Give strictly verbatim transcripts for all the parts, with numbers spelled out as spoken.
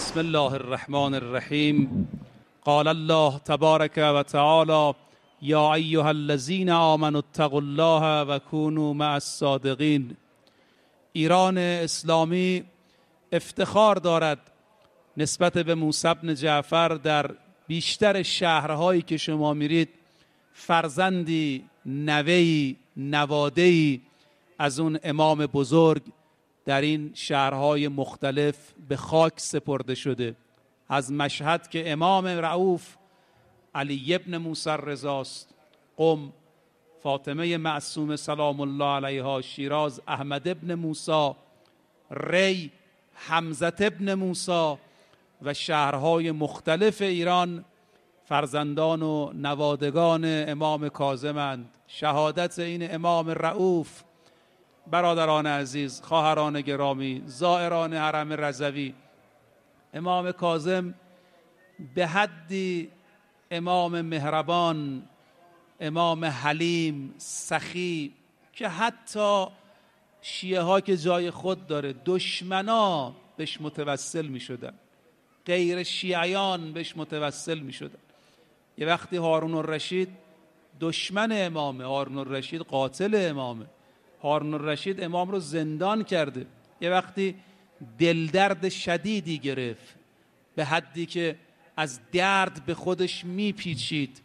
بسم الله الرحمن الرحیم. قال الله تبارک و تعالی یا ایها الذین آمنوا اتقوا الله و کونوا مع الصادقین. ایران اسلامی افتخار دارد نسبت به موسی بن جعفر در بیشتر شهرهایی که شما میرید فرزندی، نوه‌ای، نواده‌ای از اون امام بزرگ در این شهرهای مختلف به خاک سپرده شده. از مشهد که امام رؤوف علی ابن موسی رضاست، قم فاطمه معصومه سلام الله علیها، شیراز احمد ابن موسی، ری حمزه ابن موسی و شهرهای مختلف ایران فرزندان و نوادگان امام کاظمند. شهادت این امام رؤوف، برادران عزیز، خواهران گرامی، زائران حرم رضوی، امام کاظم به حدی امام مهربان، امام حلیم، سخی که حتی شیعه ها که جای خود داره دشمنا بهش متوسل می شدن، غیر شیعیان بهش متوسل می شدن. یه وقتی هارون الرشید دشمن امامه، هارون الرشید قاتل امامه، هارون الرشید امام رو زندان کرده. یه وقتی دلدرد شدیدی گرفت به حدی که از درد به خودش میپیچید.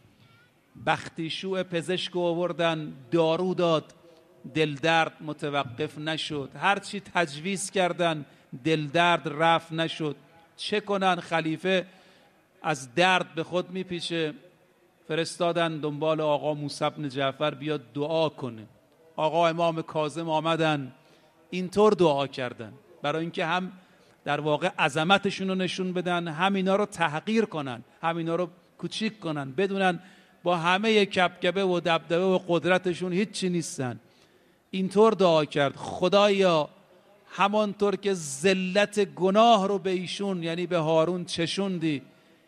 بختیشوع پزشک آوردن، دارو داد، دلدرد متوقف نشد. هرچی تجویز کردن دلدرد رفت نشد. چه کنن؟ خلیفه از درد به خود میپیچه. فرستادن دنبال آقا موسی بن جعفر بیاد دعا کنه. آقا امام کاظم آمدن، اینطور دعا کردن برای اینکه هم در واقع عظمتشون رو نشون بدن، هم اینا رو تحقیر کنن، هم اینا رو کوچیک کنن، بدونن با همه کبکبه و دبدبه و قدرتشون هیچی نیستن. اینطور دعا کرد: خدایا همانطور که ذلت گناه رو به ایشون، یعنی به هارون چشوندی،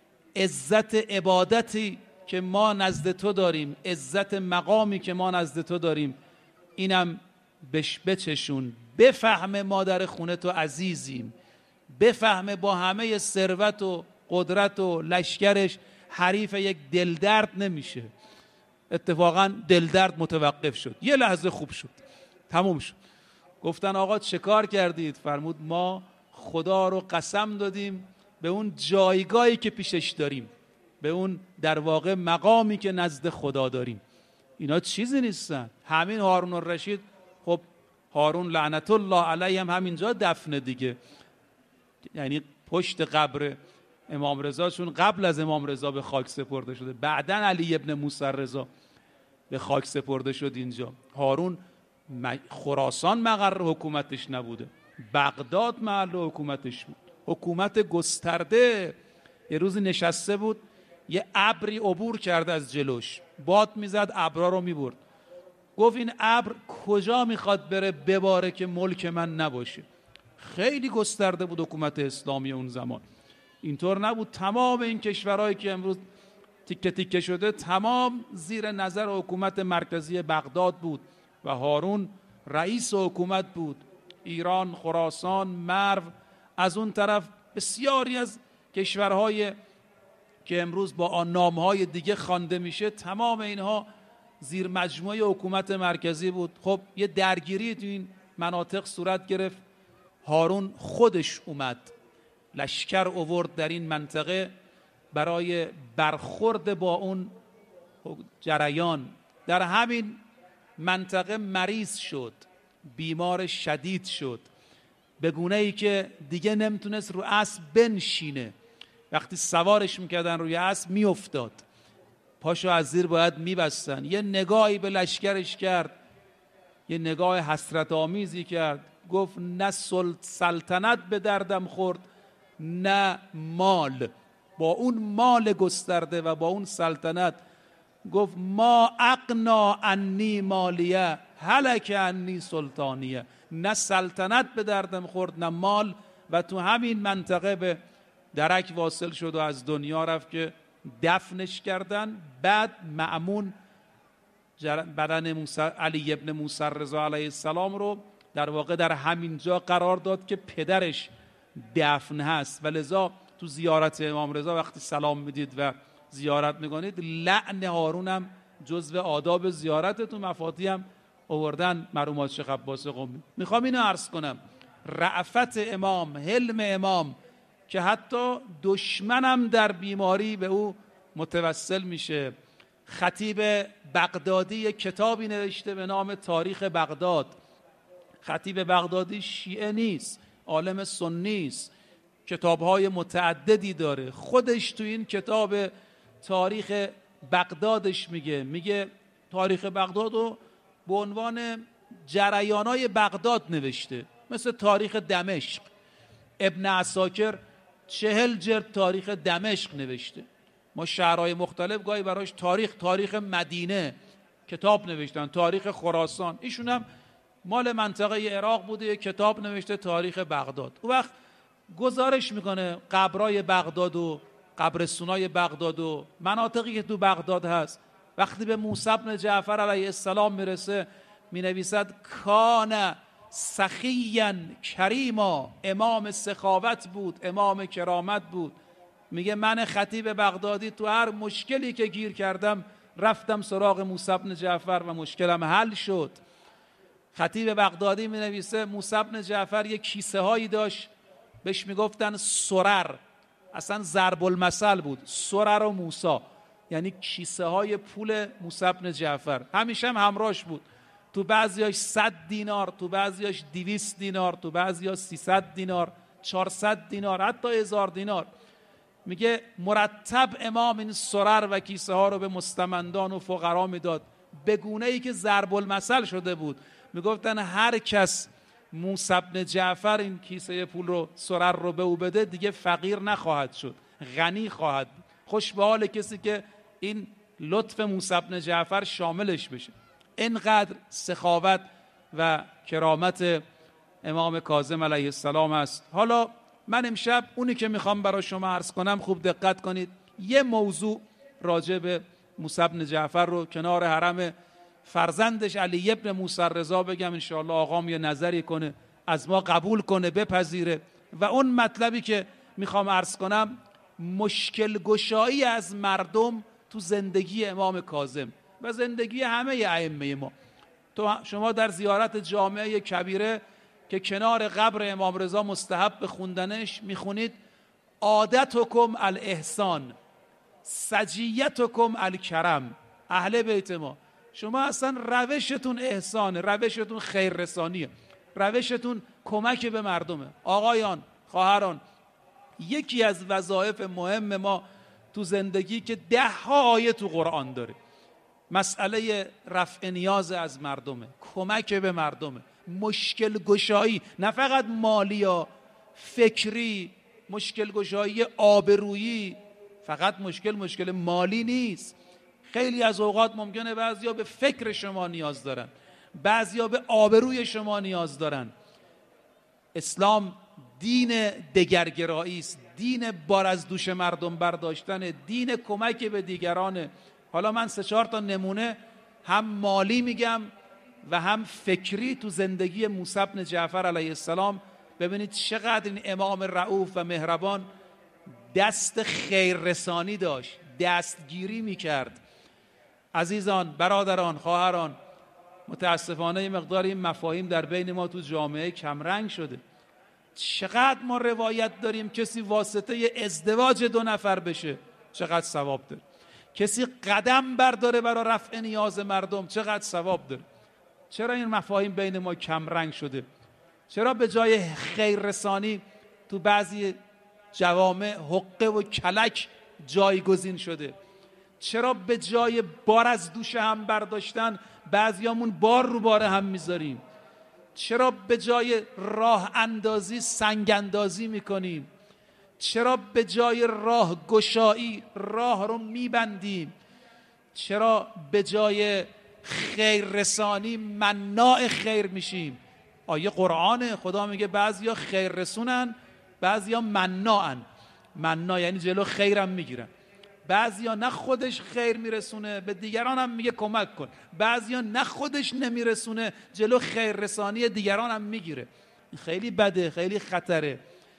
عزت عبادتی که ما نزد تو داریم، عزت مقامی که ما نزد تو داریم، اینم بش بچشون. بفهمه مادر خونه تو عزیزیم، بفهمه با همه ثروت و قدرت و لشکرش حریف یک دلدرد نمیشه. اتفاقا دلدرد متوقف شد، یه لحظه خوب شد، تموم شد. گفتن آقا چه کار کردید؟ فرمود ما خدا رو قسم دادیم به اون جایگاهی که پیشش داریم، به اون در واقع مقامی که نزد خدا داریم. اینا چیزی نیستن. همین هارون الرشید، خب هارون لعنت الله علیه هم همینجا دفنه دیگه، یعنی پشت قبر امام رضا، چون قبل از امام رضا به خاک سپرده شده، بعدن علی ابن موسی رضا به خاک سپرده شد اینجا. هارون خراسان مقر حکومتش نبوده، بغداد محل حکومتش بود، حکومت گسترده. یه روزی نشسته بود، یه ابری عبور کرد از جلوش، باد میزد ابرا رو میبرد. گفت این ابر کجا میخواد بره بباره که ملک من نباشه؟ خیلی گسترده بود حکومت اسلامی اون زمان. اینطور نبود. تمام این کشورهایی که امروز تیکه تیکه شده تمام زیر نظر حکومت مرکزی بغداد بود و هارون رئیس حکومت بود. ایران، خراسان، مرو، از اون طرف بسیاری از کشورهای که امروز با آن نامهای دیگه خوانده میشه، تمام اینها زیر مجموعه حکومت مرکزی بود. خب یه درگیری تو این مناطق صورت گرفت. هارون خودش اومد، لشکر آورد در این منطقه برای برخورد با اون جریان. در همین منطقه مریض شد، بیمار شدید شد، به گونه ای که دیگه نمیتونست رو اسب بنشینه. وقتی سوارش میکردن روی اسب میافتاد، پاشو از زیر باید میبستن. یه نگاهی به لشکرش کرد، یه نگاه حسرت آمیزی کرد، گفت نه سلطنت به دردم خورد نه مال. با اون مال گسترده و با اون سلطنت گفت ما اغنا عنی مالیه هلک عنی سلطانیه. نه سلطنت به دردم خورد نه مال، و تو همین منطقه به درک واصل شد و از دنیا رفت که دفنش کردن. بعد مأمون بدن موسی علی ابن موسی رضا علیه السلام رو در واقع در همین جا قرار داد که پدرش دفن هست و لذا تو زیارت امام رضا وقتی سلام میدید و زیارت میکنید لعن هارون هم جزو آداب زیارت، تو مفاتی هم آوردن مرحوم شیخ عباس قمی. میخوام اینو عرض کنم، رأفت امام، حلم امام که حتی دشمنم در بیماری به او متوسل میشه. خطیب بغدادی کتابی نوشته به نام تاریخ بغداد. خطیب بغدادی شیعه نیست، عالم سنی است، کتاب‌های متعددی داره. خودش تو این کتاب تاریخ بغدادش میگه میگه تاریخ بغداد رو به عنوان جریانای بغداد نوشته، مثل تاریخ دمشق. ابن عساکر چهل جلد تاریخ دمشق نوشته. ما شهرهای مختلف گاهی براش تاریخ تاریخ مدینه کتاب نوشتن، تاریخ خراسان. ایشون هم مال منطقه عراق بوده، یک کتاب نوشته تاریخ بغداد. اون وقت گزارش میکنه قبرای بغداد و قبرستونای بغداد و مناطقی که تو بغداد هست. وقتی به موسی بن جعفر علیه السلام میرسه مینویسد کان سخیاً کریما، امام سخاوت بود، امام کرامت بود. میگه من خطیب بغدادی تو هر مشکلی که گیر کردم رفتم سراغ موسی بن جعفر و مشکلم حل شد. خطیب بغدادی می نویسه موسی بن جعفر یک کیسه هایی داشت بهش میگفتن سرر، اصلا ضرب المثل بود، سرر و موسی، یعنی کیسه های پول موسی بن جعفر. همیشه هم همراهش بود، تو بعضیاش صد دینار، تو بعضیاش دویست دینار، تو بعضیاش سیصد دینار، چهارصد دینار، حتی هزار دینار. میگه مرتب امام این سرر و کیسه ها رو به مستمندان و فقرا میداد به گونه ای که ضرب المثل شده بود. میگفتن هر کس موسی بن جعفر این کیسه پول رو، سرر رو به او بده دیگه فقیر نخواهد شد، غنی خواهد بود. خوش به حال کسی که این لطف موسی بن جعفر شاملش بشه. اینقدر سخاوت و کرامت امام کاظم علیه السلام است. حالا من امشب اونی که میخوام برای شما عرض کنم، خوب دقت کنید، یه موضوع راجع به موسی بن جعفر رو کنار حرم فرزندش علی ابن موسی رضا بگم، انشاءالله آقام یه نظری کنه، از ما قبول کنه، بپذیره. و اون مطلبی که میخوام عرض کنم مشکل گشایی از مردم تو زندگی امام کاظم و زندگی همه ائمه ما. تو شما در زیارت جامعه کبیره که کنار قبر امام رضا مستحب خوندنش میخونید عادتکم الاحسان سجیتکم الکرم. اهل بیت ما، شما اصلا روشتون احسانه، روشتون خیر رسانیه، روشتون کمک به مردمه. آقایان، خواهران، یکی از وظایف مهم ما تو زندگی که ده ها آیه تو قرآن داره، مسئله رفع نیاز از مردمه، کمک به مردمه، مشکل گشایی، نه فقط مالی یا فکری، مشکل گشایی آبرویی. فقط مشکل مشکل مالی نیست. خیلی از اوقات ممکنه بعضیا به فکر شما نیاز دارن، بعضیا به آبروی شما نیاز دارن. اسلام دین دگرگرایی است، دین بار از دوش مردم برداشتن، دین کمک به دیگرانه. حالا من سه چهار تا نمونه هم مالی میگم و هم فکری تو زندگی موسی بن جعفر علیه السلام. ببینید چقدر این امام رؤوف و مهربان دست خیررسانی داشت، دستگیری میکرد. عزیزان، برادران، خواهران، متاسفانه مقدار این مفاهیم در بین ما تو جامعه کمرنگ شده. چقدر ما روایت داریم کسی واسطه ازدواج دو نفر بشه چقدر ثواب داره، کسی قدم برداره برای رفع نیاز مردم چقدر ثواب داره. چرا این مفاهیم بین ما کمرنگ شده؟ چرا به جای خیر رسانی تو بعضی جوامع حقه و کلک جایگزین شده؟ چرا به جای بار از دوش هم برداشتن بعضیامون بار رو بار هم میذاریم؟ چرا به جای راه اندازی سنگ اندازی میکنیم؟ چرا به جای راه گشایی راه رو میبندیم؟ چرا به جای خیر رسانی مناع خیر میشیم؟ آیه قرآن خدا میگه بعضیا خیر رسونن، بعضیا مناعن. مناع یعنی جلو خیرم میگیرن. بعضیا نه خودش خیر میرسونه به دیگران هم میگه کمک کن، بعضیا نه خودش نمیرسونه جلو خیر رسانی دیگران هم میگیره. خیلی بده، خیلی خطره.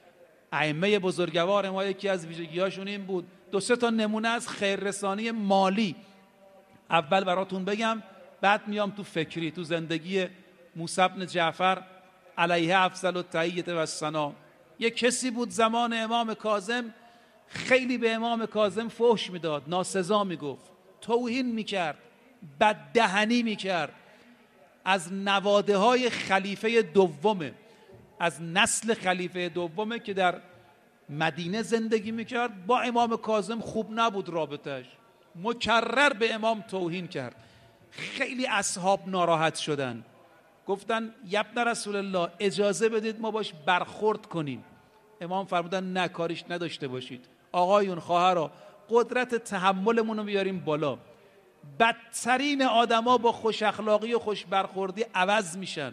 ائمه بزرگوار ما یکی از ویژگی‌هاشون این بود. دو سه تا نمونه از خیررسانی مالی اول براتون بگم، بعد میام تو فکری، تو زندگی موسی بن جعفر علیه افضل التحیة و الثنا. یک کسی بود زمان امام کاظم خیلی به امام کاظم فحش میداد، ناسزا میگفت، توهین میکرد، بددهنی میکرد. از نواده های خلیفه دومه، از نسل خلیفه دومه که در مدینه زندگی میکرد. با امام کاظم خوب نبود رابطش، مکرر به امام توهین کرد. خیلی اصحاب ناراحت شدن، گفتن یبن رسول الله اجازه بدید ما باش برخورد کنیم. امام فرمودن نه، کاریش نداشته باشید. آقایون، خواهرها، قدرت تحملمون رو بیاریم بالا. بدترین آدما با خوش اخلاقی و خوش برخوردی عوض میشن،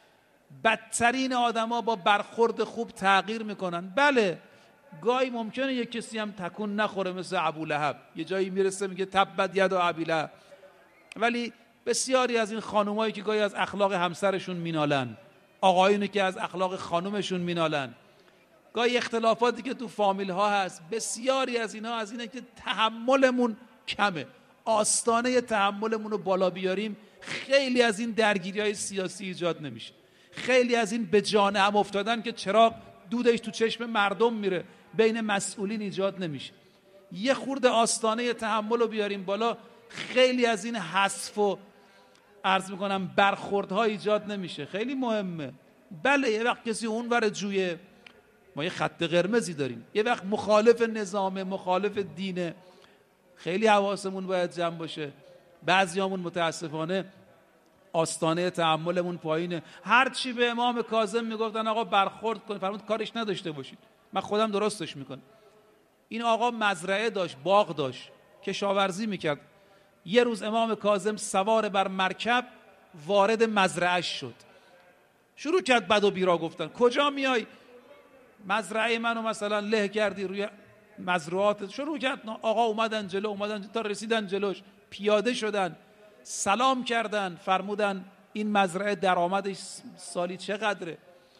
بدترین آدما با برخورد خوب تغییر میکنن. بله گاهی ممکنه یک کسی هم تکون نخوره، مثل ابولهب، یه جایی میرسه میگه تبت ید ابیلهب، ولی بسیاری از این خانومایی که گاهی از اخلاق همسرشون مینالن، آقایونی که از اخلاق خانومشون مینالن، گاهی اختلافاتی که تو فامیل ها هست، بسیاری از اینا از اینه که تحملمون کمه. آستانه تحملمون رو بالا بیاریم، خیلی از این درگیری های سیاسی ایجاد نمیشه. خیلی از این به جان هم افتادن که چراغ دودش تو چشم مردم میره بین مسئولین ایجاد نمیشه. یه خورده آستانه تحمل رو بیاریم بالا، خیلی از این حذف و عرض میکنم برخوردها ایجاد نمیشه. خیلی مهمه. بله یه وقت کسی اون ور جویه، ما یه خط قرمزی داریم، یه وقت مخالف نظام، مخالف دینه، خیلی حواسمون باید جمع باشه. بعضیامون متاسفانه آستانه تحملمون پایینه. هر چی به امام کاظم میگفتن آقا برخورد کن، فرمود کارش نداشته باشید، من خودم درستش میکنم. این آقا مزرعه داشت، باغ داشت، کشاورزی میکرد. یه روز امام کاظم سوار بر مرکب وارد مزرعهش شد، شروع کرد بد و بیرا گفتن. کجا میای؟ مزرعه منو مثلا له کردی روی مزروعات. شروع کرد. آقا اومدن جلو، اومدن جلو تا رسیدن جلوش، پیاده شدن، سلام کردن، فرمودن این مزرعه درآمدش سالی چقدره؟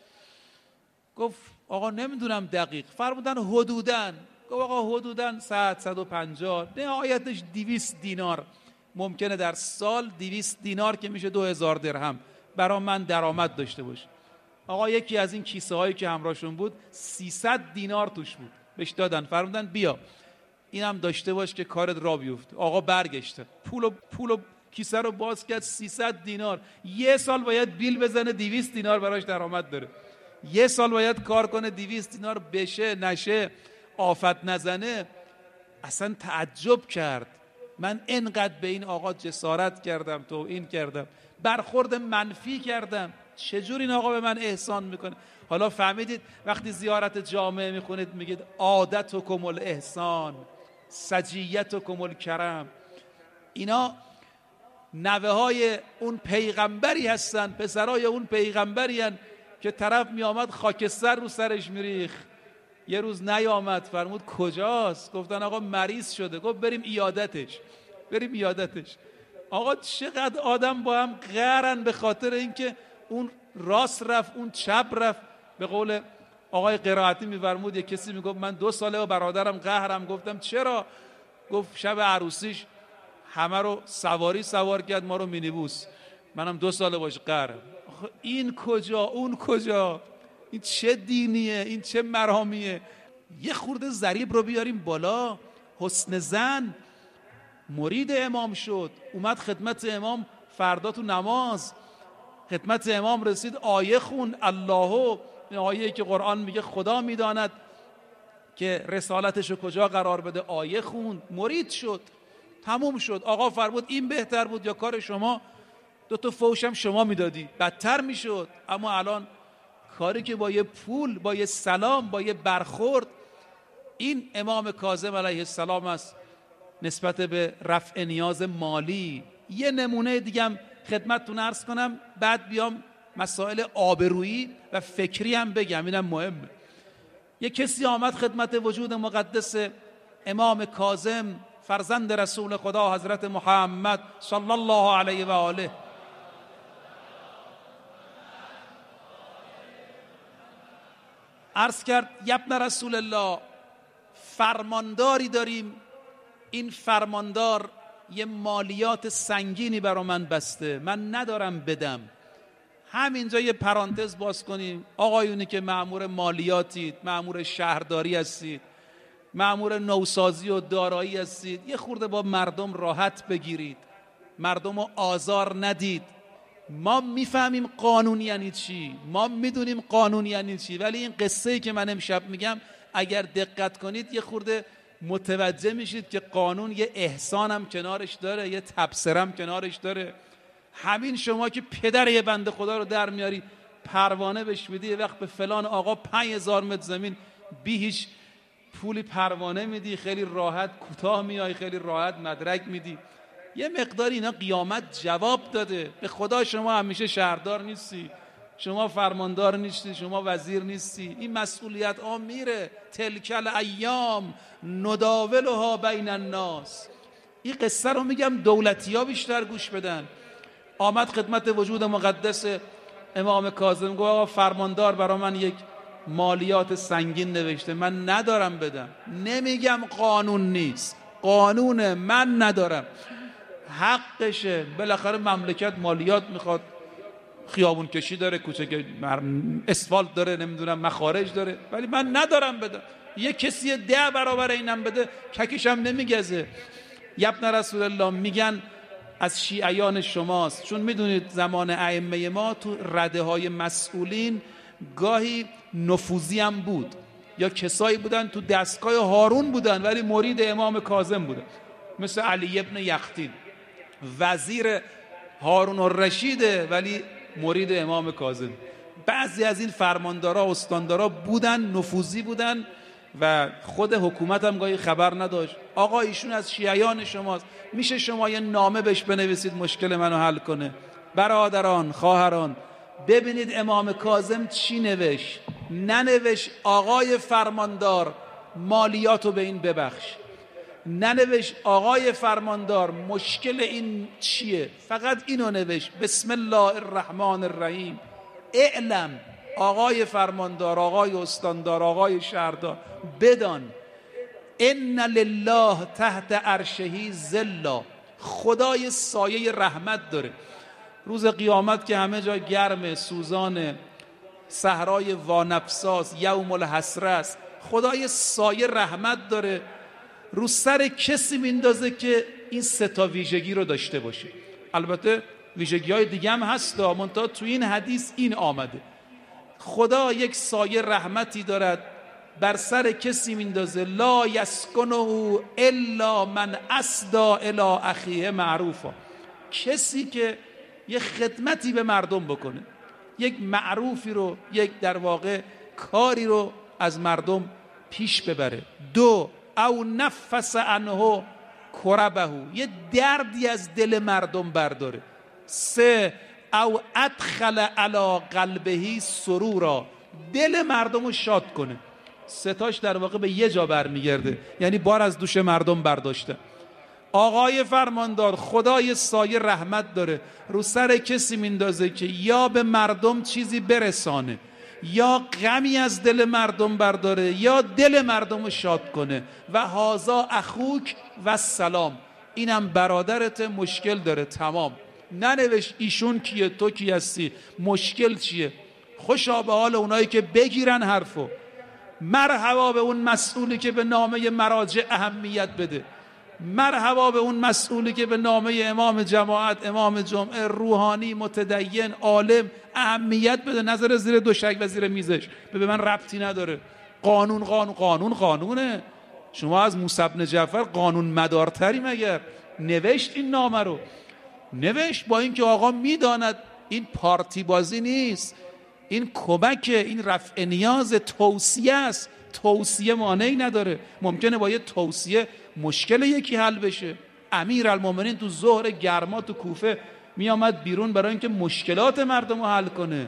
گفت آقا نمیدونم دقیق. فرمودن حدوداً. گفت آقا حدوداً صد، صد و پنجاه، نهایتش دویست دینار ممکنه در سال. دویست دینار که میشه دو هزار درهم برای من درآمد داشته باشه. آقا یکی از این کیسه هایی که همراهشون بود سیصد دینار توش بود، بهش دادن، فرمودن بیا اینم داشته باش که کارت را بیفته. آقا برگشته، پول و پول و کیسه رو باز کرد، سیصد دینار. یه سال باید بیل بزنه دویست دینار براش درآمد داره. یه سال باید کار کنه دویست دینار بشه نشه، آفت نزنه. اصلا تعجب کرد. من انقدر به این آقا جسارت کردم، توهین کردم، برخورد منفی کردم، چجور این آقا به من احسان میکنه؟ حالا فهمیدید وقتی زیارت جامعه میخونید میگید عادتکم الاحسان، سجیتکم الکرم. اینا نوه های اون پیغمبری هستن، پسرای اون پیغمبری هستن که طرف میامد خاکستر رو سرش میریخ. یه روز نیامد، فرمود کجاست؟ گفتن آقا مریض شده. گفت بریم ایادتش، بریم ایادتش. آقا چقدر آدم با هم قهرن به خاطر اینکه اون راست رفت اون چپ رفت. به قول آقای قرائتی میفرمود یک کسی میگفت من دو ساله و برادرم قهرم. گفتم چرا؟ گفت شب عروسیش همه رو سواری سوار کرد، ما رو مینیبوس، منم دو ساله باش قهرم. این کجا اون کجا؟ این چه دینیه؟ این چه مرامیه؟ یه خورده ضریب رو بیاریم بالا. حسن زن مرید امام شد، اومد خدمت امام فردا تو نماز، خدمت امام رسید، آیه خون الله، این آیه که قرآن میگه خدا میداند که رسالتش رو کجا قرار بده. آیه خون، مرید شد، تموم شد. آقا فرمود این بهتر بود یا کار شما؟ دو تا فوشم شما میدادی بدتر میشد. اما الان کاری که با یه پول، با یه سلام، با یه برخورد، این امام کاظم علیه السلام است نسبت به رفع نیاز مالی. یه نمونه دیگه هم خدمتتون عرض کنم، بعد بیام مسائل آبرویی و فکری هم بگم، اینم مهمه. یه کسی آمد خدمت وجود مقدس امام کاظم، فرزند رسول خدا حضرت محمد صلی الله علیه و آله. عرض کرد یبن رسول الله، فرمانداری داریم، این فرماندار یه مالیات سنگینی برا من بسته، من ندارم بدم. همینجا یه پرانتز باز کنیم، آقایونی که مأمور مالیاتید، مأمور شهرداری هستید، مأمور نوسازی و دارایی هستید، یه خورده با مردم راحت بگیرید، مردم رو آزار ندید. ما میفهمیم قانون یعنی چی، ما میدونیم قانون یعنی چی، ولی این قصه‌ای که من امشب میگم اگر دقت کنید یه خورده متوجه میشید که قانون یه احسان هم کنارش داره، یه تبصره هم کنارش داره. همین شما که پدر یه بنده خدا رو در میاری پروانه بهش میدی، یه وقت به فلان آقا پنج هزار متر زمین بی هیچ پولی پروانه میدی، خیلی راحت کوتاه میای، خیلی راحت مدرک میدی. یه مقداری اینا قیامت جواب داده. به خدا شما همیشه شهردار نیستی، شما فرماندار نیستی، شما وزیر نیستی، این مسئولیت ها میره. تلکل ایام نداولها بین الناس. این قصه رو میگم دولتی ها بیشتر گوش بدن. آمد خدمت وجود مقدس امام کاظم، گفت آقا فرماندار برا من یک مالیات سنگین نوشته، من ندارم بدم. نمیگم قانون نیست، قانون، من ندارم، حقشه. بالاخره مملکت مالیات میخواد، خیابون کشی داره، کوچه اسفالت داره، نمیدونم مخارج داره، ولی من ندارم بدم. یه کسی ده برابر اینم بده ککیشم نمیگزه. یبن رسول الله میگن از شیعیان شماست، چون میدونید زمان ائمه ما تو رده های مسئولین گاهی نفوذی هم بود، یا کسایی بودن تو دستگاه هارون بودن ولی مرید امام کاظم بودن، مثل علی ابن یختین وزیر هارون الرشیده ولی مرید امام کاظم. بعضی از این فرماندارا استاندارا بودن، نفوذی بودن و خود حکومت هم گاهی خبر نداشت. آقا ایشون از شیعیان شماست، میشه شما یه نامه بهش بنویسید مشکل منو حل کنه؟ برادران، خواهران، ببینید امام کاظم چی نوشت. ننوشت آقای فرماندار مالیاتو به این ببخش، ننوشت آقای فرماندار مشکل این چیه، فقط اینو نوشت بسم الله الرحمن الرحیم اعلم. آقای فرماندار، آقای استاندار، آقای شهردار، بدان ان لله تحت عرشه ظلا، خدای سایه رحمت داره. روز قیامت که همه جا گرم، سوزان، صحرای وانفساس، یوم الحسره است، خدای سایه رحمت داره، رو سر کسی میندازه که این سه تا ویژگی رو داشته باشه. البته ویژگی های دیگه هم هست، منتها تو این حدیث این آمده. خدا یک سایه رحمتی دارد بر سر کسی میندازه، لا یسکنه الا من اسدا الی اخیه معروفا، کسی که یک خدمتی به مردم بکنه، یک معروفی رو، یک در واقع کاری رو از مردم پیش ببره. دو، او نفس عنه کربه، یه دردی از دل مردم برداره. سه، او ادخل علی قلبه سرورا، دل مردم رو شاد کنه. ستاش در واقع به یه جا برمیگرده، یعنی بار از دوش مردم برداشته. آقای فرماندار خدای سایه رحمت داره، رو سر کسی میندازه که یا به مردم چیزی برسانه، یا غمی از دل مردم برداره، یا دل مردم رو شاد کنه. و هازا اخوک و سلام، اینم برادرت، مشکل داره، تمام. ننوشت ایشون کیه، تو کی هستی، مشکل چیه. خوشا به حال اونایی که بگیرن حرفو، مرحبا به اون مسئولی که به نامه مراجع اهمیت بده، مرحبا به اون مسئولی که به نامه امام جماعت، امام جمعه، روحانی، متدین، عالم اهمیت بده، نظر زیر دوشک و زیر میزش، به من ربطی نداره. قانون قانون قانون قانونه. شما از موسی بن جعفر قانون مدارتری مگر؟ نوشت این نامه رو، نوشت با اینکه آقا میداند این پارتی بازی نیست، این کمک، این رفع نیاز، توصیه است. توصیه مانعی نداره، ممکنه با یه توصیه مشکل یکی حل بشه. امیرالمومنین تو ظهر گرما تو کوفه می آمد بیرون برای اینکه مشکلات مردم رو حل کنه،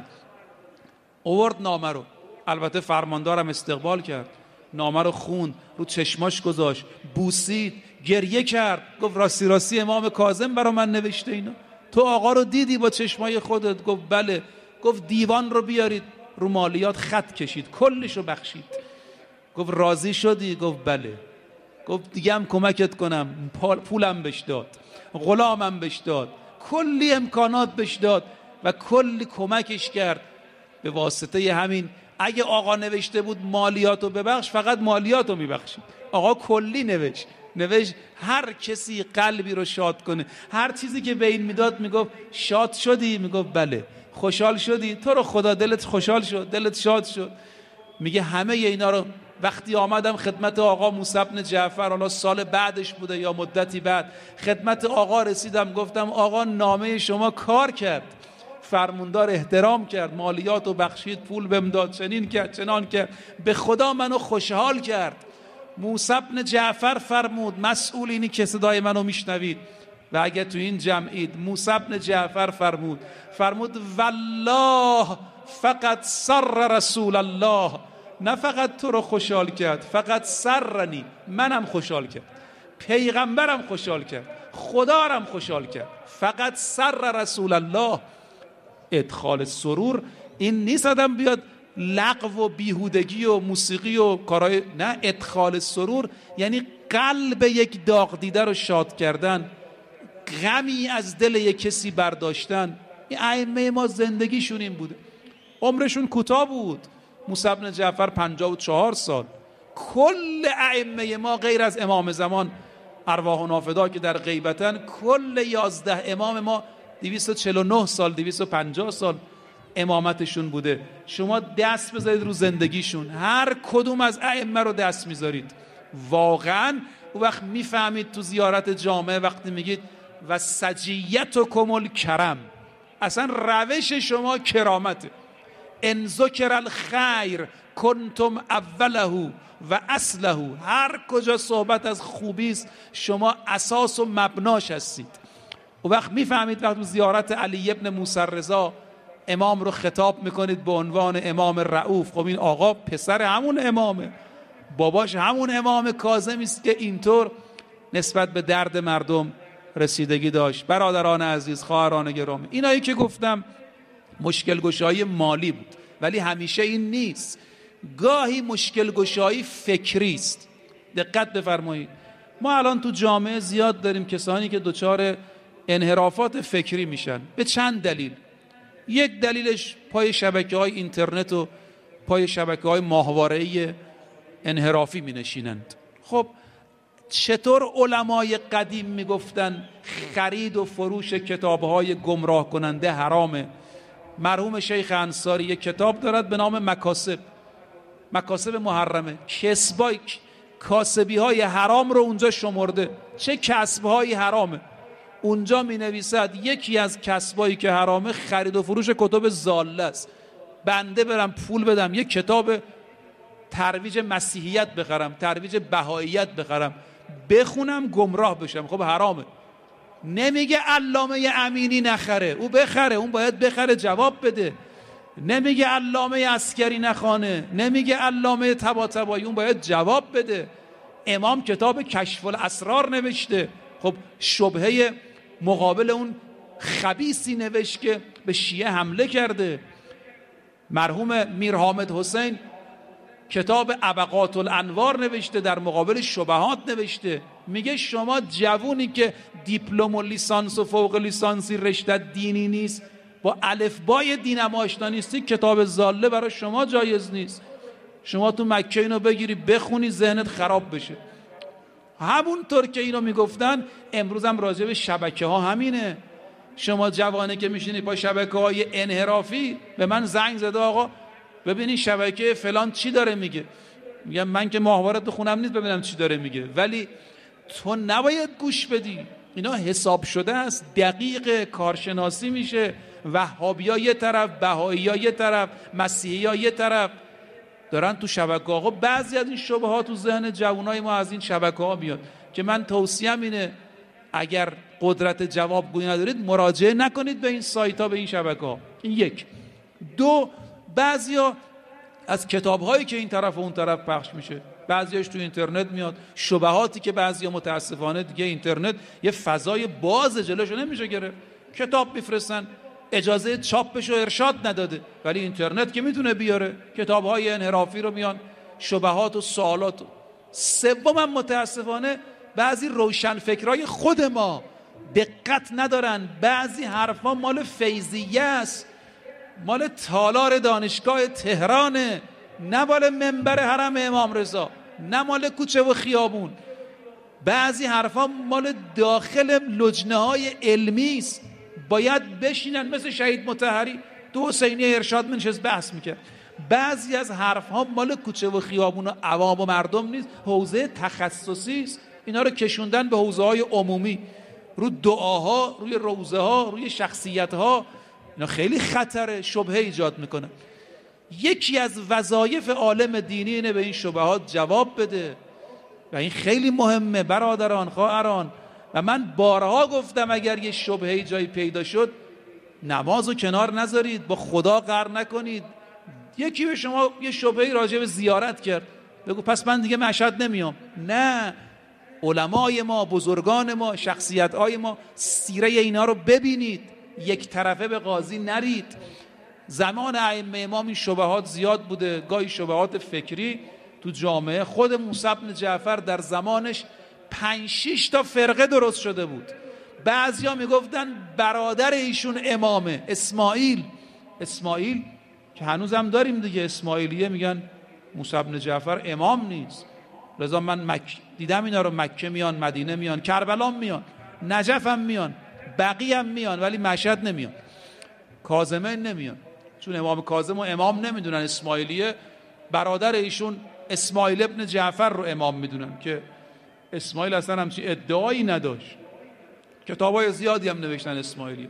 آورد نامه رو. البته فرماندارم استقبال کرد، نامه رو خوند، رو چشماش گذاشت، بوسید، گریه کرد، گفت راستی راستی امام کاظم برا من نوشته اینا، تو آقا رو دیدی با چشمای خودت؟ گفت بله. گفت دیوان رو بیارید. رو مالیات خط کشید، کلشو بخشید. گفت راضی شدی؟ گفت بله. گفت دیگه هم کمکت کنم، پولم بهش داد، غلامم بهش داد، کلی امکانات بهش داد و کلی کمکش کرد. به واسطه همین اگه آقا نوشته بود مالیاتو ببخش، فقط مالیاتو میبخشید. آقا کلی نوشت، نوشت هر کسی قلبی رو شاد کنه. هر چیزی که به این میداد میگفت شاد شدی؟ میگفت بله. خوشحال شدی؟ تو رو خدا دلت خوشحال شد، دلت شاد شد. میگه همه اینا رو وقتی آمدم خدمت آقا موسی بن جعفر، حالا سال بعدش بوده یا مدتی بعد، خدمت آقا رسیدم، گفتم آقا نامه شما کار کرد، فرماندار احترام کرد، مالیات و بخشید، پول بهم داد، چنین کرد چنان کرد، به خدا منو خوشحال کرد. موسی بن جعفر فرمود، مسئولینی که صدای منو میشنوید و اگه تو این جمعید، موسی بن جعفر فرمود فرمود والله فقط سر رسول الله، نه فقط تو رو خوشحال کرد، فقط سرنی، منم خوشحال کرد، پیغمبرم خوشحال کرد، خدارم خوشحال کرد، فقط سر رسول الله. ادخال سرور این نیست آدم بیاد لغو و بیهودگی و موسیقی و کارهای، نه، ادخال سرور یعنی قلب یک داغ دیده رو شاد کردن، غمی از دل یک کسی برداشتن. این ائمه ما زندگیشون این بوده، عمرشون کوتاه بود. موسی بن جعفر پنجاه و چهار سال. کل ائمه ما غیر از امام زمان ارواح و نافدا که در غیبتن، کل یازده امام ما دویست و چهل و نه سال، دویست و پنجاه سال امامتشون بوده. شما دست بذارید رو زندگیشون، هر کدوم از ائمه رو دست میذارید، واقعا اون وقت میفهمید تو زیارت جامعه وقتی میگید و سجیتکم الکرم، اصلا روش شما کرامته. ان ذکر الخیر کنتم اوله و اصله، هر کجا صحبت از خوبی است شما اساس و مبناش هستید. و وقت میفهمید وقت زیارت علی ابن موسی رضا امام رو خطاب میکنید به عنوان امام رؤوف. خب این آقا پسر همون امامه، باباش همون امام کاظمی است که اینطور نسبت به درد مردم رسیدگی داشت. برادران عزیز، خواهران گرامی، اینایی که گفتم مشکل گشایی مالی بود، ولی همیشه این نیست. گاهی مشکل گشایی فکری است. دقت بفرمایید، ما الان تو جامعه زیاد داریم کسانی که دچار انحرافات فکری میشن به چند دلیل. یک دلیلش پای شبکه‌های اینترنت و پای شبکه‌های ماهواره‌ای انحرافی می نشینند. خب چطور علمای قدیم میگفتن خرید و فروش کتاب‌های گمراه کننده حرامه؟ مرحوم شیخ انصاری یک کتاب دارد به نام مکاسب، مکاسب محرمه، کسبای کاسبی های حرام رو اونجا شمرده. چه کسب‌های حرامه؟ اونجا می نویسد یکی از کسبایی که حرامه خرید و فروش کتب ضاله است. بنده برم پول بدم یک کتاب ترویج مسیحیت بخرم، ترویج بهاییت بخرم، بخونم گمراه بشم، خب حرامه. نمیگه علامه امینی نخره، او بخره، اون باید بخره جواب بده. نمیگه علامه عسکری نخوانه، نمیگه علامه طباطبایی، اون باید جواب بده. امام کتاب کشف الاسرار نوشته، خب شبهه مقابل اون خبیثی نوشت که به شیعه حمله کرده. مرحوم میر حامد حسین کتاب ابقات الانوار نوشته، در مقابل شبهات نوشته. میگه شما جوونی که دیپلم و لیسانس و فوق لیسانسی رشته دینی نیست، با الفبای دینم آشنا نیستی، کتاب ضاله برای شما جایز نیست. شما تو مکه اینو بگیری بخونی ذهنت خراب بشه. همونطور که اینو میگفتن امروز هم راجع به شبکه ها همینه. شما جوانه که میشینی پای شبکه های انحرافی، به من زنگ زده آقا ببینی شبکه فلان چی داره میگه. میگم من که ماهواره تو خونم نیست ببینم چی داره میگه، ولی تو نباید گوش بدی، اینا حساب شده است، دقیق کارشناسی میشه. وهابی‌ها یه طرف، بهائی‌ها یه طرف، مسیحی‌ها یه طرف، دارن تو شبکه‌ها. خب بعضی از این شبهات تو ذهن جوانای ما از این شبکه‌ها میاد که من توصیه‌ام اینه اگر قدرت جوابگویی ندارید مراجعه نکنید به این سایت‌ها، به این شبکه‌ها. این یک. دو، بعضیا از کتاب‌هایی که این طرف و اون طرف پخش میشه، بعضیاش تو اینترنت میاد، شبهاتی که بعضیا متاسفانه دیگه اینترنت یه فضای باز جلوشو نمیشه گرفت، کتاب میفرستن، اجازه چاپش و ارشاد نداده، ولی اینترنت که میتونه بیاره کتاب‌های انحرافی رو میان شبهات و سوالات. سوم متاسفانه بعضی روشنفکرای خود ما دقت ندارن، بعضی حرفا مال فیضیه است، مال تالار دانشگاه تهرانه، نه مال منبر حرم امام رضا، نه مال کوچه و خیابون. بعضی حرفا مال داخل لجنه های علمی است، باید بشینن مثل شهید مطهری تو حسینی ارشاد منشست بحث میکرد. بعضی از حرفها مال کوچه و خیابون و عوام و مردم نیست، حوزه تخصصی است. اینا رو کشوندن به حوزه های عمومی، رو دعاها، روی روزه ها، روی شخصیت ها. اینا خیلی خطره، شبهه ایجاد میکنه. یکی از وظایف عالم دینی اینه به این شبهات جواب بده و این خیلی مهمه برادران، خواهران. و من بارها گفتم اگر یه شبهه جایی پیدا شد نمازو کنار نذارید، با خدا قهر نکنید. یکی به شما یه شبهه راجع به زیارت کرد، بگو پس من دیگه مشهد نمیام. نه، علمای ما، بزرگان ما، شخصیت‌های ما، سیره اینا رو ببینید، یک طرفه به قاضی نرید. زمان ائمه امام این شبهات زیاد بوده، گاهی شبهات فکری تو جامعه. خود موسی بن جعفر در زمانش پنج شش تا فرقه درست شده بود. بعضیا میگفتن برادر ایشون امامه، اسماعیل. اسماعیل که هنوزم داریم دیگه، اسماعیلیه میگن موسی بن جعفر امام نیست. لذا من مک... دیدم اینا رو، مکه میان، مدینه میان، کربلا میان، نجف هم میان، بقی هم میان، ولی مشهد نمیان، کاظمه نمیان، چون امام کاظم و امام نمیدونن. اسماعیلیه برادر ایشون اسماعیل ابن جعفر رو امام میدونن که اسماعیل اصلا همچین ادعایی نداشت. کتابای زیادی هم نوشتن اسماعیلیه.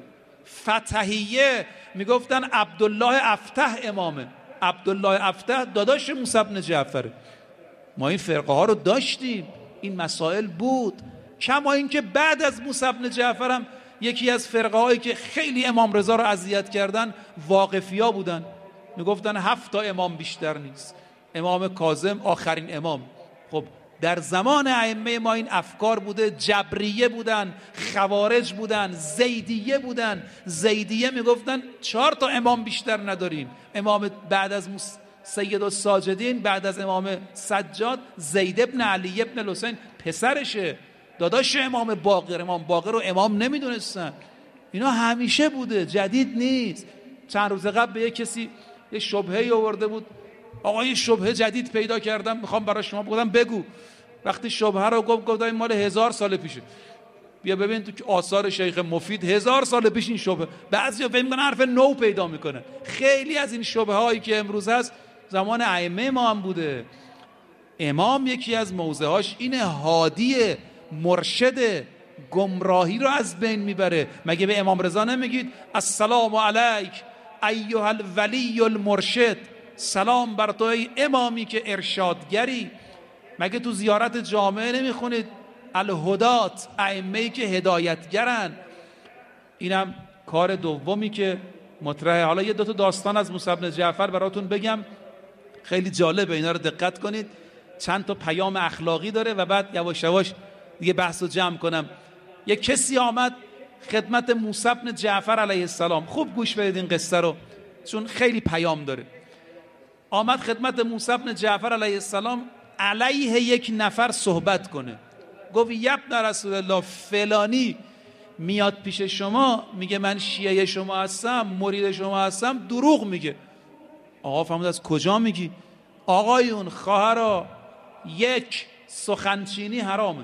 فتحیه میگفتن عبدالله افتح امامه. عبدالله افتح داداش موسی بن جعفره. ما این فرقه ها رو داشتیم، این مسائل بود. کما اینکه بعد از موسی بن جعفر هم یکی از فرقه هایی که خیلی امام رضا رو اذیت کردن واقفیا بودن. میگفتن هفت تا امام بیشتر نیست، امام کاظم آخرین امام. خب در زمان ائمه ما این افکار بوده. جبریه بودن، خوارج بودن، زیدیه بودن. زیدیه میگفتن چهار تا امام بیشتر نداریم. امام بعد از موس... سید الساجدین، بعد از امام سجاد، زید ابن علی ابن الحسین پسرشه، داداش امام باقر. امام باقر رو امام نمیدونستن. اینا همیشه بوده، جدید نیست. چند روز قبل به یک کسی یه شبهه‌ای آورده بود، آقا این شبهه جدید پیدا کردم میخوام برای شما بگم. بگو. وقتی شبهه رو گفت، گفت این مال هزار سال پیشه. بیا ببین تو که آثار شیخ مفید هزار سال پیش این شبهه. بعضیا فکر میکنن حرف نو پیدا میکنن. خیلی از این شبهه هایی که امروز هست زمان ائمه ما هم بوده. امام یکی از موضعهاش اینه، هادی، مرشد، گمراهی رو از بین میبره. مگه به امام رضا نمیگید السلام علیک ایها الولی المرشد، سلام بر تو ای امامی که ارشادگری؟ مگه تو زیارت جامعه نمیخونید الهدات، ائمه‌ای که هدایتگرن؟ اینم کار دومی که مطرحه. حالا یه دو تا داستان از موسی بن جعفر براتون بگم، خیلی جالبه، اینا رو دقت کنید. چند تا پیام اخلاقی داره و بعد یواش یواش دیگه بحث رو جمع کنم. یه کسی آمد خدمت موسی بن جعفر علیه السلام. خوب گوش بدید این قصه رو چون خیلی پیام داره. آمد خدمت موسی بن جعفر علیه السلام علیه یک نفر صحبت کنه. گفت یبن رسول الله، فلانی میاد پیش شما میگه من شیعه شما هستم، مرید شما هستم، دروغ میگه. آقا فرمود از کجا میگی؟ آقایون، خواهرا، یک، سخنچینی حرامه.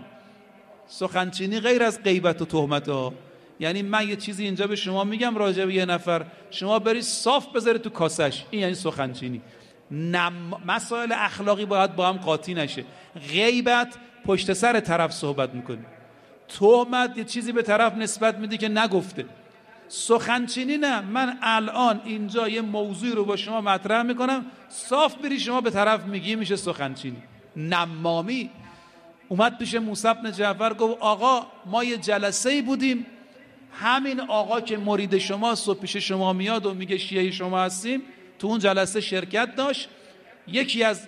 سخنچینی غیر از غیبت و تهمت ها. یعنی من یه چیزی اینجا به شما میگم راجع به یه نفر، شما بری صاف بذاری تو کاسش، این یعنی سخنچینی. نم... مسائل اخلاقی باید با هم قاطی نشه. غیبت پشت سر طرف صحبت میکنی، تهمت یه چیزی به طرف نسبت میدی که نگفته. سخنچینی نه، من الان اینجا یه موضوع رو با شما مطرح میکنم، صاف بری شما به طرف میگی، میشه سخنچینی. نمامی. اومد پیش موسی بن جعفر گفت آقا ما یه جلسه‌ای بودیم، همین آقا که مرید شماست و پیش شما میاد و میگه شیعه شما هستیم، تو اون جلسه شرکت داشت. یکی از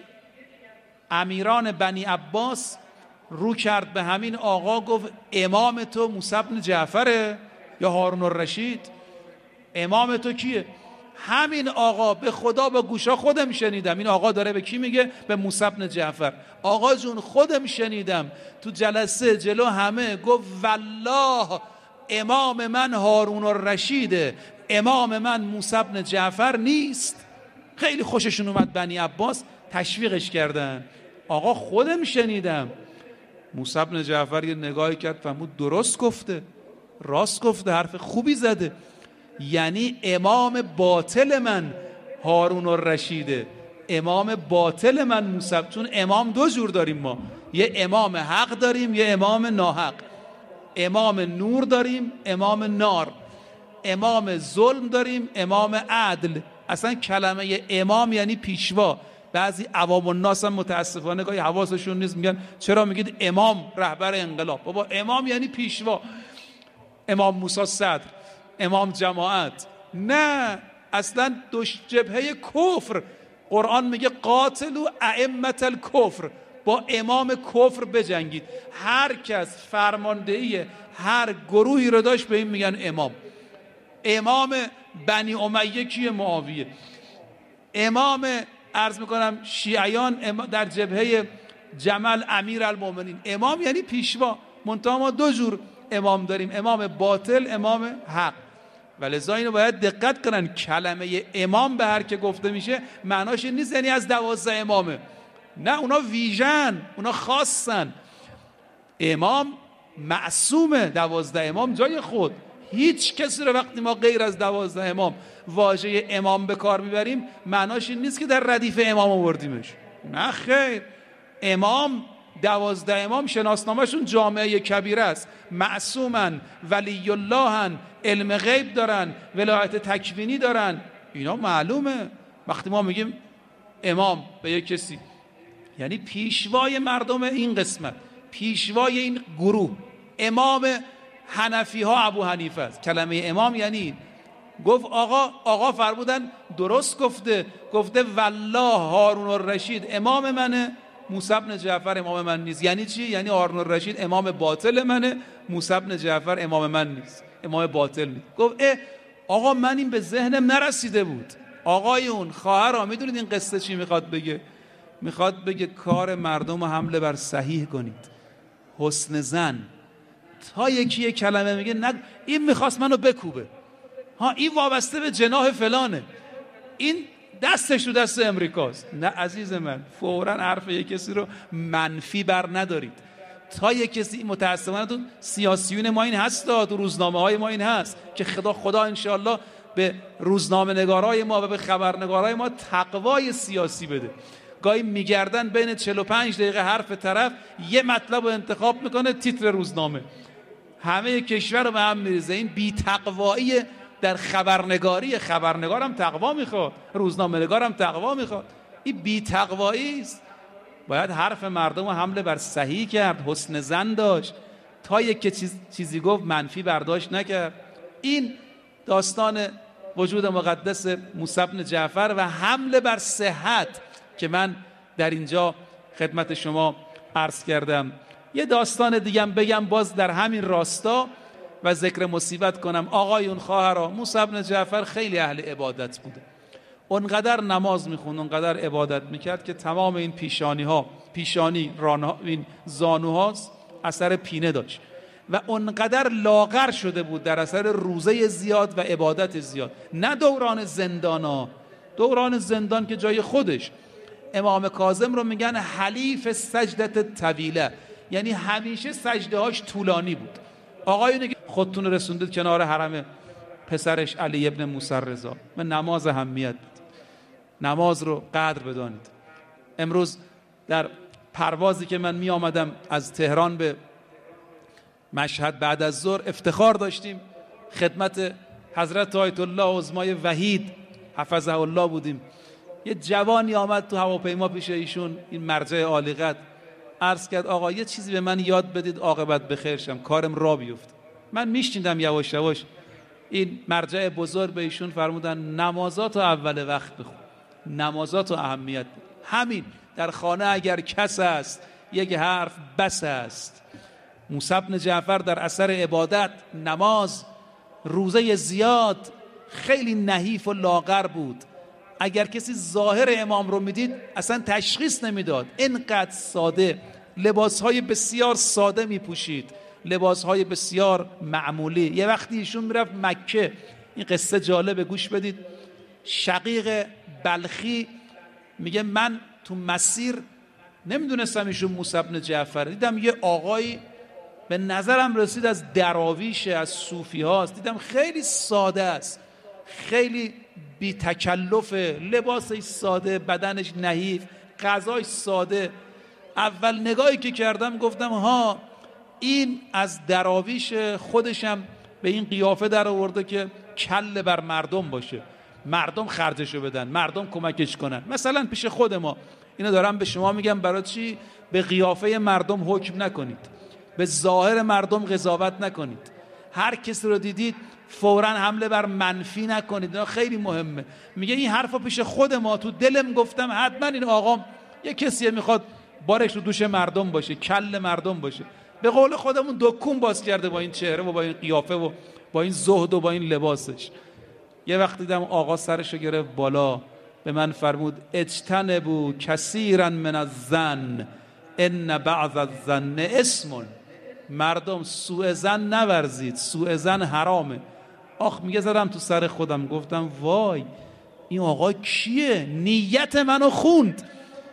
امیران بنی عباس رو کرد به همین آقا، گفت امام تو موسی بن جعفره یا هارون الرشید؟ امام تو کیه؟ همین آقا به خدا با گوشا خودم شنیدم. این آقا داره به کی میگه؟ به موسی بن جعفر. آقا جون خودم شنیدم تو جلسه جلو همه گفت والله امام من هارون الرشیده، امام من موسی بن جعفر نیست. خیلی خوششون اومد بنی عباس، تشویقش کردن. آقا خودم شنیدم. موسی بن جعفر یه نگاهی کرد فهمید درست گفته، راست گفته، حرف خوبی زده. یعنی امام باطل من هارون الرشیده، امام باطل من موسی. چون امام دو جور داریم ما، یه امام حق داریم، یه امام ناحق. امام نور داریم، امام نار. امام ظلم داریم، امام عدل. اصلا کلمه امام یعنی پیشوا. بعضی عوام الناس هم متاسفانه گاهی حواسشون نیست، میگن چرا میگید امام رهبر انقلاب؟ بابا امام یعنی پیشوا. امام موسی صدر، امام جماعت. نه، اصلا دو جبهه کفر. قرآن میگه قاتلوا ائمة الکفر، با امام کفر بجنگید. هر کس فرماندهی هر گروهی رو داشت به این میگن امام. امام بنی امیه کیه؟ معاویه. امام عرض میکنم شیعیان در جبهه جمل امیر المؤمنین. امام یعنی پیشوا. منتها ما دو جور امام داریم، امام باطل، امام حق. ولذا اینو باید دقت کنن. کلمه امام به هر که گفته میشه معناش این نیست یعنی از دوازده امامه. نه، اونا ویژن، اونا خاصن. امام معصومه، دوازده امام جای خود. هیچ کسی رو وقتی ما غیر از دوازده امام واژه امام به کار میبریم معناش این نیست که در ردیف امام آوردیمش. نه خیر. امام دوازده امام شناسنامهشون جامعه کبیره است. معصومن، ولی اللهن، علم غیب دارن، ولایت تکوینی دارن. اینا معلومه. وقتی ما میگیم امام به یک کسی یعنی پیشوای مردم این قسمت، پیشوای این گروه. امام حنفی ها ابو حنیفه است. کلمه امام یعنی گفت آقا آقا فرمودن درست گفته، گفته والله هارون الرشید امام منه، موسی بن جعفر امام من نیست. یعنی چی؟ یعنی هارون الرشید امام باطل منه، موسی بن جعفر امام من نیست، امام باطل نیست. گفت اه آقا من این به ذهنم نرسیده بود. آقایون، خواهرها، میدونید این قصه چی میخواد بگه؟ میخواد بگه کار مردم رو حمله بر صحیح کنید. حسن زن. تا یکی یک کلمه میگه نه این میخواست منو بکوبه، ها این وابسته به جناح فلانه، این دستش تو دست امریکاست. نه عزیز من، فوراً حرف یک کسی رو منفی بر ندارید. تا یک کسی، متاسفانه تو سیاسیون ما این هست، تو روزنامه های ما این هست که خدا خدا انشاءالله به روزنامه نگارای ما و به خبرنگارای ما تقوای سیاسی بده. گاهی میگردن بین چهل و پنج دقیقه حرف طرف یه مطلب رو انتخاب میکنه تیتر روزنامه، همه کشور رو به هم میریزه. این بی تقوایی در خبرنگاری. خبرنگارم تقوا میخواد، روزنامه نگارم تقوا میخواد. این بی تقوایی است. باید حرف مردم رو حمله بر صحیح کرد، حسن زن داشت، تا یک که چیز، چیزی گفت منفی برداشت نکرد. این داستان وجود مقدس موسی بن جعفر و حمله بر صحت که من در اینجا خدمت شما عرض کردم. یه داستان دیگه بگم باز در همین راستا و ذکر مصیبت کنم. آقایون، خواهرها، موسی بن جعفر خیلی اهل عبادت بوده. اونقدر نماز میخوند، اونقدر عبادت میکرد که تمام این پیشانی ها، پیشانی رانها، این زانوها اثر پینه داشت و اونقدر لاغر شده بود در اثر روزه زیاد و عبادت زیاد. نه دوران زندان ها، دوران زندان که جای خودش. امام کاظم رو میگن حلیف سجدت طویله، یعنی همیشه سجده هاش طولانی بود. آقایونی که خودتون رسوندید کنار حرم پسرش علی ابن موسی رضا و نماز اهمیت بود. نماز رو قدر بدانید. امروز در پروازی که من می آمدم از تهران به مشهد بعد از ظهر افتخار داشتیم خدمت حضرت آیت الله عظمای وحید حفظه الله بودیم. یه جوانی آمد تو هواپیما پیش ایشون، این مرجع عالی قدر، عرض کرد آقا یه چیزی به من یاد بدید عاقبت بخیر شم، کارم را بیفت. من میشنیدم یواش یواش. این مرجع بزرگ به ایشون فرمودن نمازاتو اول وقت بخون، نمازاتو اهمیت بده. همین در خانه اگر کس است یک حرف بس است. موسی بن جعفر در اثر عبادت، نماز، روزه زیاد خیلی نحیف و لاغر بود. اگر کسی ظاهر امام رو میدید اصلا تشخیص نمیداد، اینقدر ساده، لباسهای بسیار ساده میپوشید، لباسهای بسیار معمولی. یه وقتی ایشون میرفت مکه، این قصه جالبه، گوش بدید. شقیق بلخی میگه من تو مسیر نمیدونستم ایشون موسی بن جعفر، دیدم یه آقایی به نظرم رسید از دراویش، از صوفی هاست، دیدم خیلی ساده است، خیلی بی تکلفه، لباسش ساده، بدنش نحیف، غذاش ساده. اول نگاهی که کردم گفتم ها این از دراویش، خودشم به این قیافه در آورده که کله بر مردم باشه، مردم خرجشو بدن، مردم کمکش کنن. مثلا پیش خود ما اینو دارم به شما میگم، برای چی به قیافه مردم حکم نکنید، به ظاهر مردم قضاوت نکنید، هر کسی رو دیدید فوراً حمله بر منفی نکنید. اینا خیلی مهمه. میگه این حرفا پیش خود ما، تو دلم گفتم حتما این آقام یه کسیه میخواد بارش رو دوش مردم باشه، کل مردم باشه. به قول خودمون دکون باز کرده با این چهره و با این قیافه و با این زهد و با این لباسش. یه وقت دیدم آقا سرشو گرفت بالا، به من فرمود اجتنبوا کثیرا من الظن ان بعض الظن اسم. مردم سوء ظن نورزید، سوء ظن حرامه. آخ میگه زدم تو سر خودم، گفتم وای این آقا کیه؟ نیت منو خوند،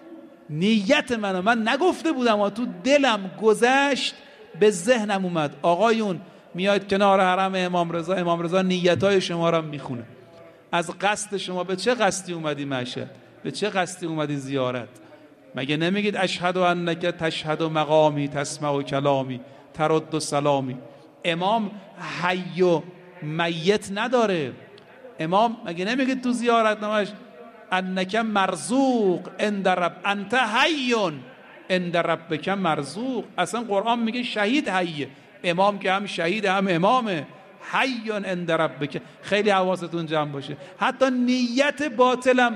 نیت منو، من نگفته بودم و تو دلم گذشت، به ذهنم اومد. آقایون میاید کنار حرم امام رضا، امام رضا نیتای شما رو میخونه. از قصد شما به چه قصدی اومدی مشهد؟ به چه قصدی اومدی زیارت؟ مگه نمیگید اشهد انک تشهد مقامی تسمع کلامی ترد سلامی؟ امام حی و میت نداره. امام مگه نمیگید تو زیارت نامش انک مرزوق عند رب انت حی عند ربک مرزوق؟ اصلا قرآن میگه شهید حیه، امام که هم شهید هم امامه. حی عند ربک، خیلی حواستون جمع باشه. حتی نیت باطلم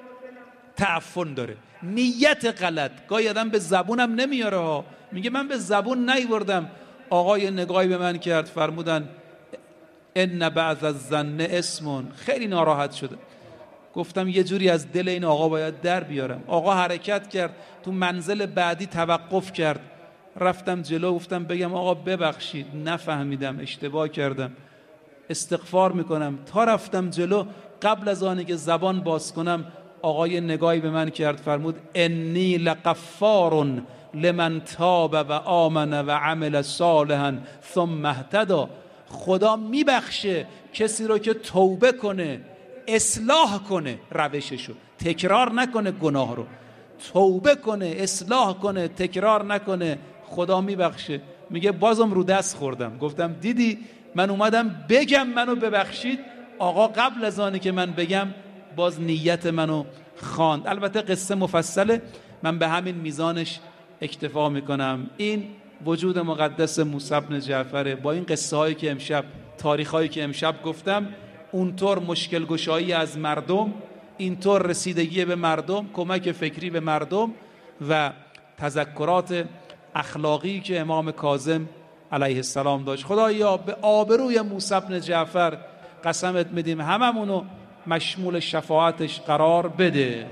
تعفن داره، نیت غلط گاهی آدم به زبونم نمیاره ها. میگه من به زبون نیوردم. آقای نگاهی به من کرد، فرمودن ان بعض الظن اسم. خیلی ناراحت شده. گفتم یه جوری از دل این آقا باید در بیارم. آقا حرکت کرد، تو منزل بعدی توقف کرد. رفتم جلو، گفتم بگم آقا ببخشید نفهمیدم، اشتباه کردم، استغفار میکنم. تا رفتم جلو، قبل از آنی که زبان باز کنم، آقای نگاهی به من کرد، فرمود انی لغفار لمن تاب و آمن و عمل صالحا ثم اهتدی. خدا میبخشه کسی رو که توبه کنه، اصلاح کنه روششو، تکرار نکنه گناه رو، توبه کنه، اصلاح کنه، تکرار نکنه، خدا میبخشه. میگه بازم رو دست خوردم، گفتم دیدی من اومدم بگم منو ببخشید، آقا قبل از آنی که من بگم باز نیت منو خواند. البته قصه مفصله، من به همین میزانش اکتفا میکنم. این وجود مقدس موسی بن جعفر با این قصه هایی که امشب، تاریخ هایی که امشب گفتم، اونطور مشکل گشایی از مردم، اینطور رسیدگی به مردم، کمک فکری به مردم و تذکرات اخلاقی که امام کاظم علیه السلام داشت. خدایا به آبروی موسی بن جعفر قسمت میدیم هممونو مشمول شفاعتش قرار بده.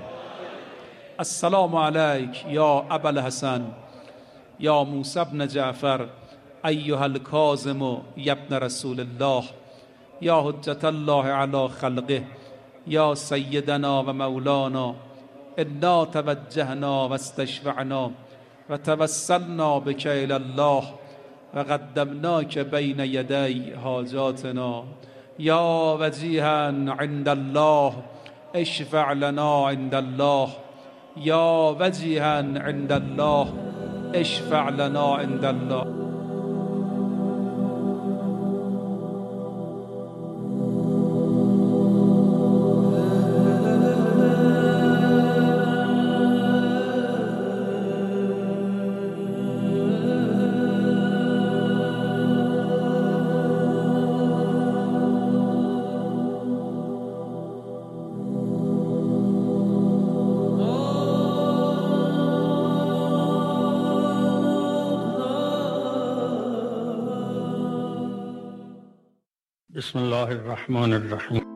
السلام علیک یا ابا الحسن یا موسی بن جعفر ایها الکاظم یا ابن رسول الله یا حجت الله علی خلقه یا سیدنا و مولانا انا توجهنا و استشفعنا و توسلنا بک الی الله و قدمناک بین یدی حاجاتنا یا وجیها عند الله اشفع لنا عند الله یا وجیها عند الله اشفع لنا عند الله. بسم الله الرحمن الرحیم.